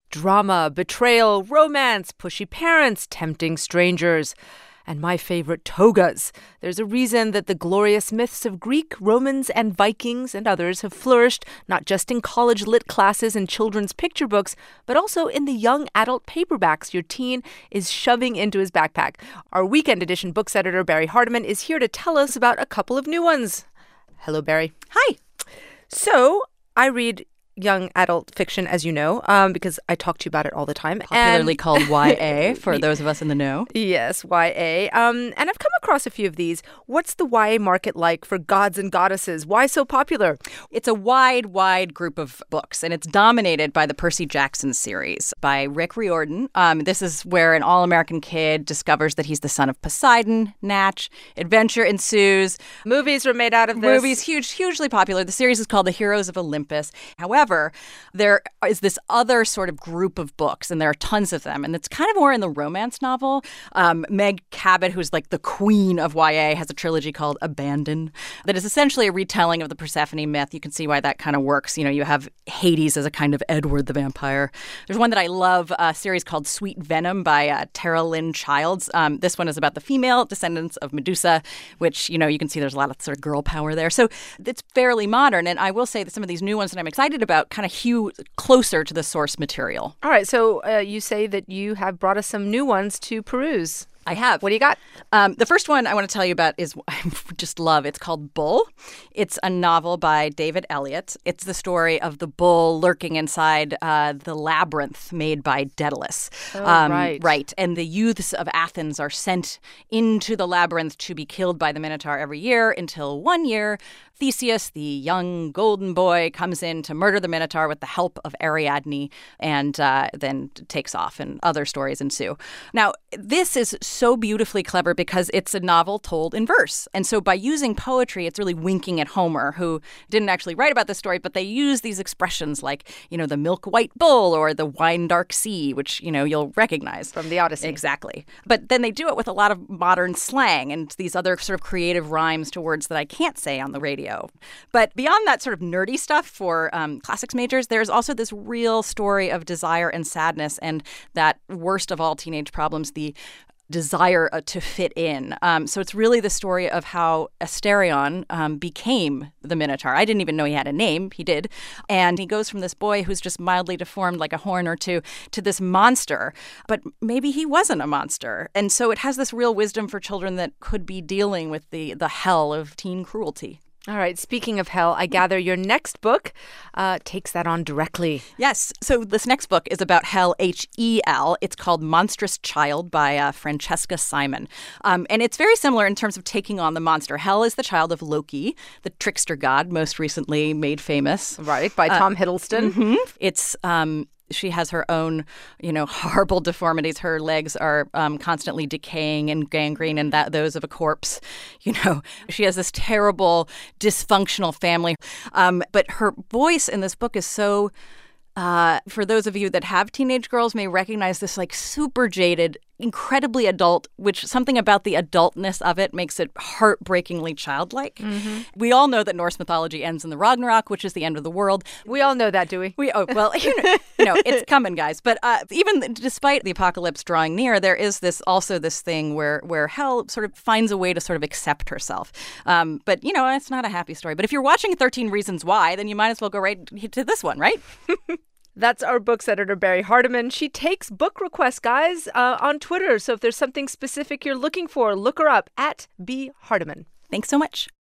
Drama, betrayal, romance, pushy parents, tempting strangers. And my favorite, togas. There's a reason that the glorious myths of Greek, Romans, and Vikings and others have flourished not just in college lit classes and children's picture books, but also in the young adult paperbacks your teen is shoving into his backpack. Our Weekend Edition books editor, Barry Hardiman, is here to tell us about a couple of new ones. Hello, Barry. Hi. So, I read young adult fiction, as you know, because I talk to you about it all the time. Popularly called YA, for those of us in the know. Yes, YA. And I've come across a few of these. What's the YA market like for gods and goddesses? Why so popular? It's a wide group of books, and it's dominated by the Percy Jackson series by Rick Riordan. This is where an all-American kid discovers that he's the son of Poseidon, Natch, adventure ensues. Movies were made out of this. Movies, hugely popular. The series is called The Heroes of Olympus. However, there is this other sort of group of books, and there are tons of them, and it's kind of more in the romance novel. Meg Cabot, who's like the queen of YA, has a trilogy called Abandon that is essentially a retelling of the Persephone myth. You can see why that kind of works. You know, you have Hades as a kind of Edward the Vampire. There's one that I love, a series called Sweet Venom by Tara Lynn Childs. This one is about the female descendants of Medusa, which, you know, you can see there's a lot of sort of girl power there. So it's fairly modern, and I will say that some of these new ones that I'm excited about kind of hew closer to the source material. All right, so you say that you have brought us some new ones to peruse. I have. What do you got? The first one I want to tell you about is I just love. It's called Bull. It's a novel by David Elliott. It's the story of the bull lurking inside the labyrinth made by Daedalus. Oh, right. Right. And the youths of Athens are sent into the labyrinth to be killed by the Minotaur every year until one year Theseus, the young golden boy, comes in to murder the Minotaur with the help of Ariadne and then takes off, and other stories ensue. Now, this is so beautifully clever because it's a novel told in verse. And so by using poetry, it's really winking at Homer, who didn't actually write about this story, but they use these expressions like, you know, the milk white bull or the wine dark sea, which, you know, you'll recognize. From the Odyssey. Exactly. But then they do it with a lot of modern slang and these other sort of creative rhymes to words that I can't say on the radio. But beyond that sort of nerdy stuff for classics majors, there's also this real story of desire and sadness and that worst of all teenage problems, the desire to fit in. So it's really the story of how Asterion became the Minotaur. I didn't even know he had a name. He did. And he goes from this boy who's just mildly deformed like a horn or two to this monster. But maybe he wasn't a monster. And so it has this real wisdom for children that could be dealing with the hell of teen cruelty. All right. Speaking of hell, I gather your next book takes that on directly. Yes. So this next book is about hell, H-E-L. It's called Monstrous Child by Francesca Simon. And it's very similar in terms of taking on the monster. Hell is the child of Loki, the trickster god, most recently made famous. Right. By Tom Hiddleston. Mm-hmm. It's she has her own, you know, horrible deformities. Her legs are constantly decaying and gangrene, and those of a corpse. You know, she has this terrible, dysfunctional family. But her voice in this book is so. For those of you that have teenage girls may recognize this like super jaded, incredibly adult, which something about the adultness of it makes it heartbreakingly childlike. Mm-hmm. We all know that Norse mythology ends in the Ragnarok, which is the end of the world. We all know that, do we? It's coming, guys. But even despite the apocalypse drawing near, there is this thing where hell sort of finds a way to sort of accept herself. But, you know, it's not a happy story. But if you're watching 13 Reasons Why, then you might as well go right to this one, right? That's our books editor, Barry Hardiman. She takes book requests, guys, on Twitter. So if there's something specific you're looking for, look her up at B. Hardiman. Thanks so much.